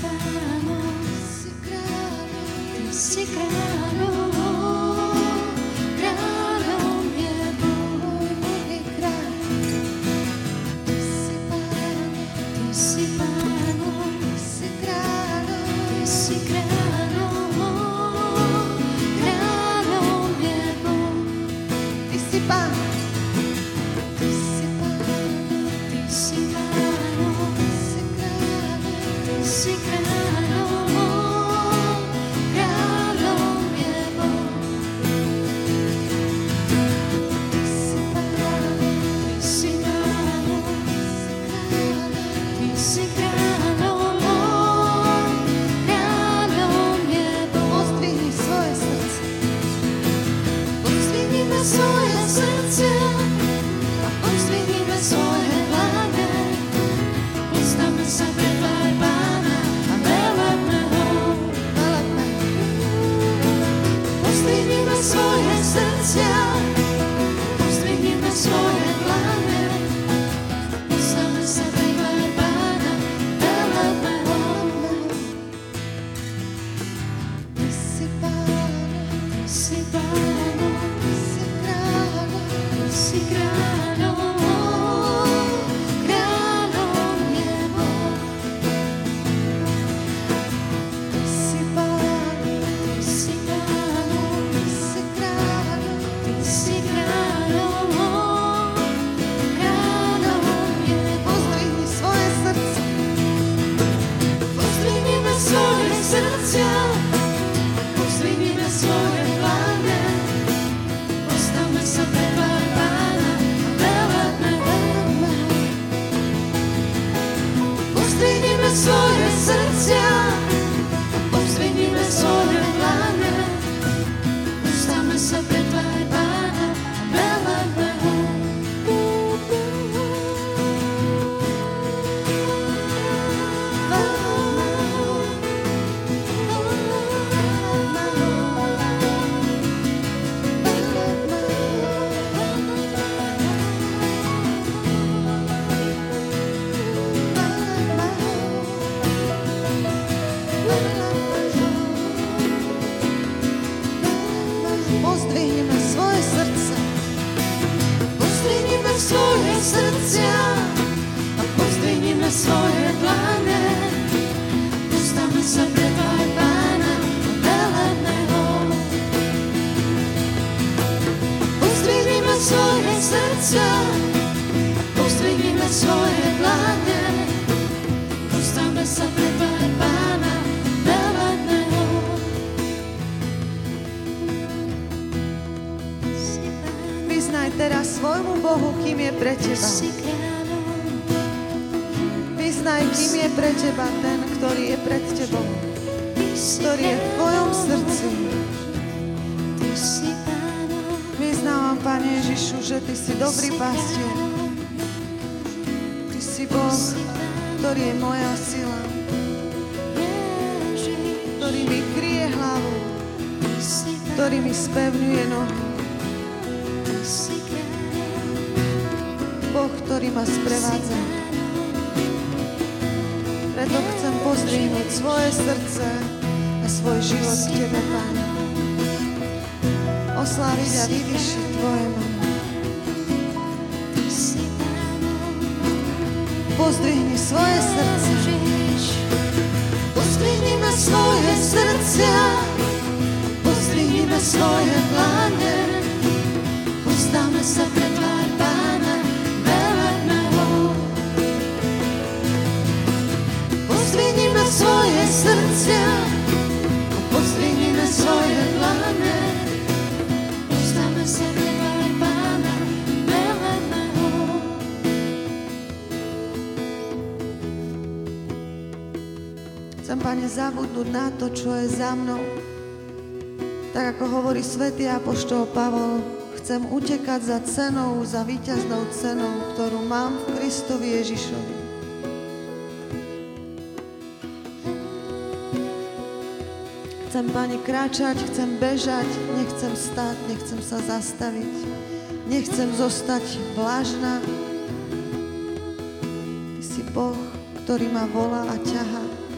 Pánom, Ty si kráľom, kráľom je Boh je kráľ. Ty si Pánom, Ty si Pánom, Ty si kráľom, Ty si kráľom, kráľom je Boh. Ty si Pán. Ty si Pánom, Ty si Pánom, Ty si kráľom, kráľom je Boh. Ty si Pánom, Ty si Pánom, Ty si kráľom, kráľom je Boh. Pozdvihni svoje srdce, pozdvihnime svoje srdce a pozdvihnime svoje dlane. Postavme sa pred tvár Pána a velebme ho, velebme. Pozdvihnime svoje srdcia, pozdvihnime svoje dlane. Postavme sa pred tvár Pána, velebme ho. Ty si Pánom, Ty si Pánom, Ty si kráľom, Ty si kráľom, kráľom je Boh. Ty si Pánom, Ty si Pánom, Ty si kráľom, Ty si kráľom, kráľom je Boh. Pozdvihni svoje srdce, pozdvihnime svoje srdcia, pozdvihnime svoje dlane. Postavme sa pred tvár Pána a velebme ho. Pozdvihnime svoje srdcia, pozdvihnime svoje dlane. Postavme sa pred tvár Pána a velebme ho. Pozdvihnime svoje srdce, pozdvihnime svoje srdcia a pozdvihnime svoje dlane. Postavme sa pred tvár Pána a velebme ho. Pozdvihnime svoje srdcia, pozdvihnime svoje dlane. Postavme sa pred tvár Pána, velebme ho. Vyznaj teraz svojmu Bohu, kým je pre teba. Vyznaj, kým je pre teba ten, ktorý je pred tebou, ktorý je v tvojom srdci. Vyznávam, Pane Ježišu, že Ty si dobrý pastier. Ty si Boh, ktorý je moja sila, ktorý mi kryje hlavu, ktorý mi spevňuje nohy. Boh, ktorý ma sprevádza. Preto chcem pozdvihnúť svoje srdce a svoj život k Tebe, Pane. Osláviť a vyvyšiť Tvoje meno. Pozdvihni svoje srdce. Pozdvihnime svoje srdcia, pozdvihnime svoje dlane. Postavme sa pred tvár Pána, velebme ho. Pozdvihnime svoje srdcia a pozdvihnime svoje dlane. Postavme sa pred tvár Pána, velebme ho. Chcem, Pane, zabudnúť na to, čo je za mnou. Tak ako hovorí svätý apoštol Pavol, chcem utekať za cenou, za víťaznou cenou, ktorú mám v Kristovi Ježišovi. Chcem, Pane, kráčať, chcem bežať, nechcem stáť, nechcem sa zastaviť, nechcem zostať vlážna. Ty si Boh, ktorý ma volá a ťahá.